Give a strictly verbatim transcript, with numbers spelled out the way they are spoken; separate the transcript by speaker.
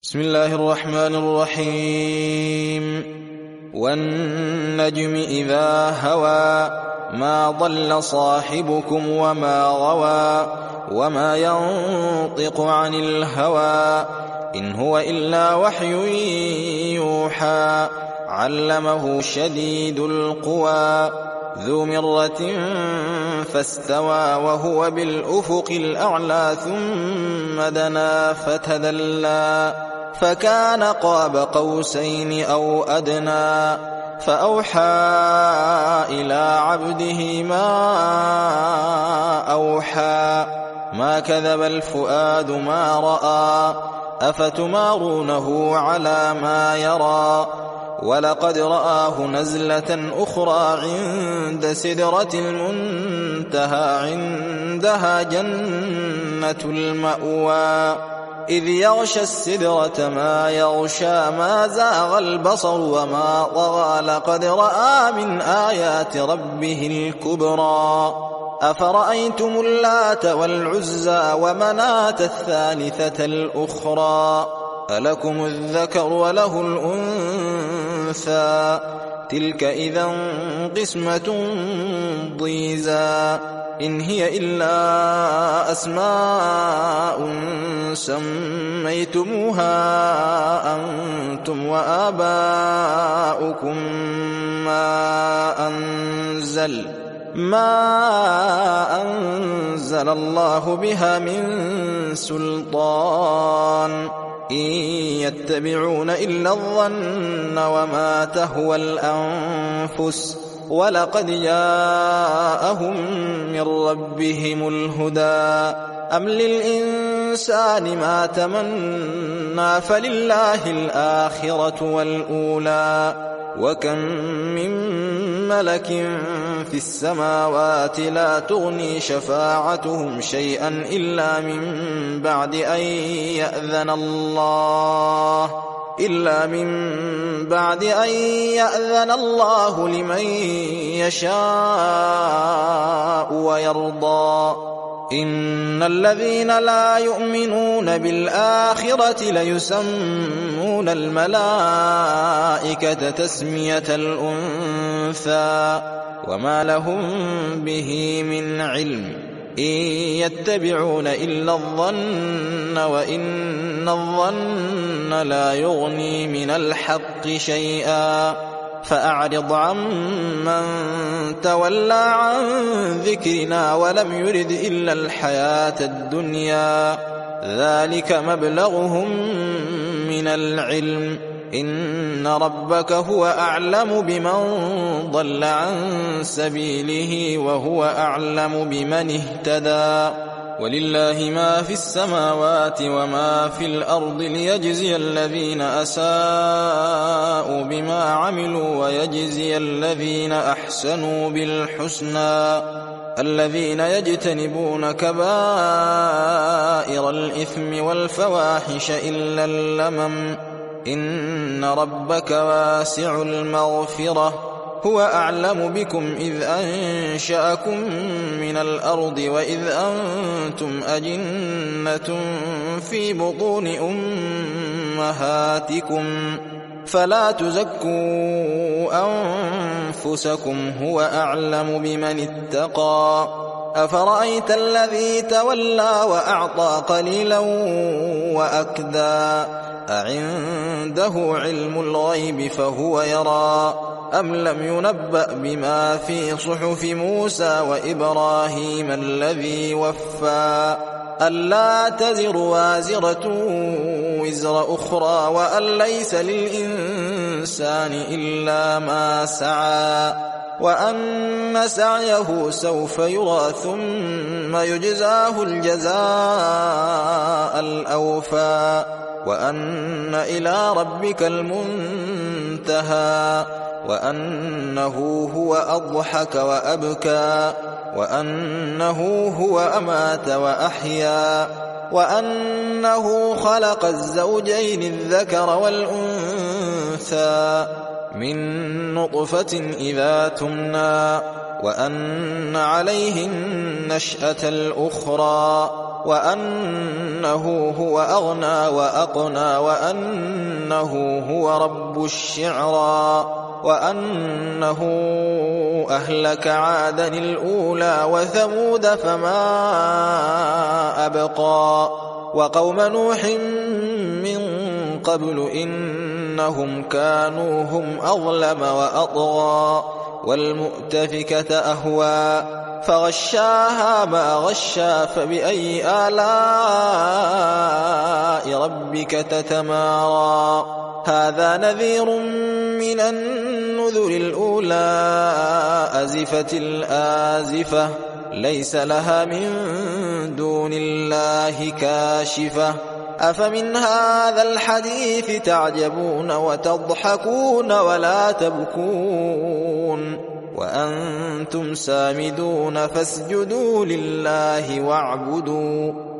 Speaker 1: بسم الله الرحمن الرحيم والنجم إذا هوى ما ضل صاحبكم وما غوى وما ينطق عن الهوى إن هو إلا وحي يوحى علمه شديد القوى ذو مرة فاستوى وهو بالأفق الأعلى ثم دنا فتدلى فكان قاب قوسين أو أدنى فأوحى إلى عبده ما أوحى ما كذب الفؤاد ما رأى أفتمارونه على ما يرى ولقد رآه نزلة أخرى عند سدرة المنتهى عندها جنة المأوى إذ يغشى السدرة ما يغشى ما زاغ البصر وما طغى لقد رأى من آيات ربه الكبرى أفرأيتم اللات والعزى ومناة الثالثة الأخرى ألكم الذكر وله الأنثى تلك إذا قسمة ضيزى إن هي إلا أسماء سميتموها أنتم وآباؤكم ما أنزل ما أنزل الله بها من سلطان إن يتبعون إلا الظن وما تهوى الأنفس ولقد جاءهم من ربهم الهدى أم للإنسان ما تمنى فلله الآخرة والأولى وكم من ملك في السماوات لا تغني شفاعتهم شيئا إلا من بعد أن يأذن الله إلا من بعد أن يأذن الله لمن يشاء ويرضى إن الذين لا يؤمنون بالآخرة ليسمون الملائكة تسمية الأنثى وما لهم به من علم إن يتبعون إلا الظن وإن الظن لا يغني من الحق شيئا فأعرض عمن تولى عن ذكرنا ولم يرد إلا الحياة الدنيا ذلك مبلغهم من العلم إن ربك هو أعلم بمن ضل عن سبيله وهو أعلم بمن اهتدى ولله ما في السماوات وما في الأرض ليجزي الذين أساءوا بما عملوا ويجزي الذين أحسنوا بالحسنى الذين يجتنبون كبائر الإثم والفواحش إلا اللمم إن ربك واسع المغفرة هو أعلم بكم إذ أنشأكم من الأرض وإذ أنتم أجنة في بطون أمهاتكم فلا تزكوا أنفسكم هو أعلم بمن اتقى أفرأيت الذي تولى وأعطى قليلا وأكدى أعنده علم الغيب فهو يرى أم لم ينبأ بما في صحف موسى وإبراهيم الذي وفى ألا تزر وازرة وزر أخرى وأن ليس للإنسان إلا ما سعى وأن سعيه سوف يرى ثم يجزاه الجزاء الأوفى وأن إلى ربك المنتهى وأنه هو أضحك وأبكى وأنه هو أمات وأحيا وأنه خلق الزوجين الذكر والأنثى من نطفة إذا تمنى وأن عليه النشأة الأخرى وأنه هو أغنى وأقنى وأنه هو رب الشعرى وأنه أهلك عادا الأولى وثمود فما أبقى وقوم نوح من قبل إنهم كانوا هم أظلم وأطغى والمؤتفكة أهوى فغشاها ما غشى فبأي آلاء ربك تتمارى هذا نذير من النذر الأولى أزفت الآزفة ليس لها من دون الله كاشفة أفمن هذا الحديث تعجبون وتضحكون ولا تبكون وأنتم سامدون فاسجدوا لله واعبدوا